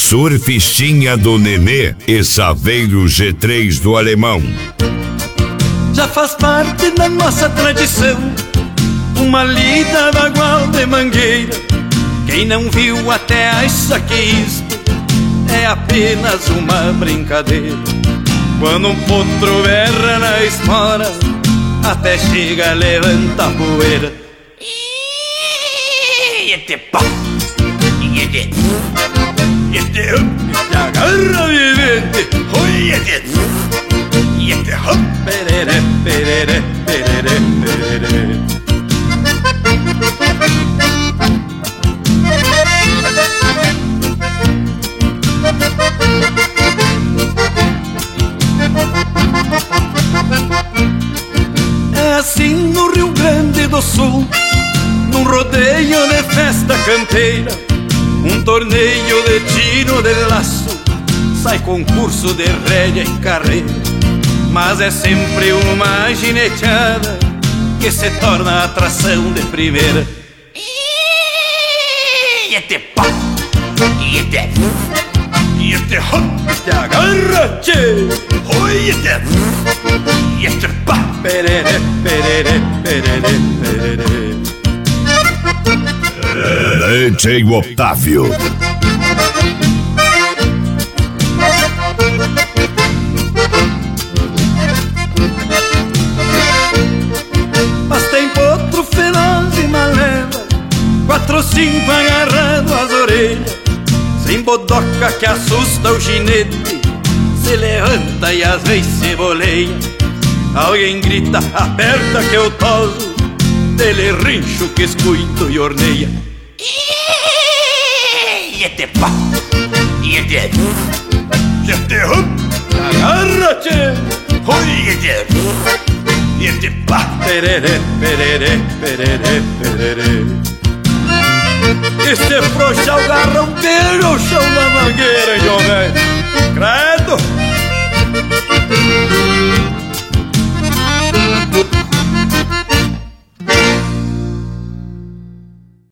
Surfistinha do Nenê e Saveiro G3 do Alemão. Já faz parte da nossa tradição uma lida bagual de mangueira. Quem não viu até acha que isto é apenas uma brincadeira. Quando um potro berra na espora, até chega a levantar poeira. Te pá, te agarra vivente, te hop, perere, perere, perere, perere. É assim no Rio Grande do Sul, num rodeio de festa campeira, um torneio de tiro de laço, sai concurso de rédea e carreira. Mas é sempre uma gineteada que se torna atração de primeira. E te pá, e te hop, te agarra-te, e te pá, perere, perere, perere, perere. Leite Otávio. Mas tem potro feroz e maleva, 4 ou 5 agarrado às orelhas, sem bodoca que assusta o ginete, se levanta e às vezes se boleia. Alguém grita, aperta que eu toso, dele rincho que escuito e orneia. E te pá, e te hop, agarra-te, e te pá, perere, perere, perere, perere. E se frouxar o garrão, pega o chão da mangueira, jovem. Credo!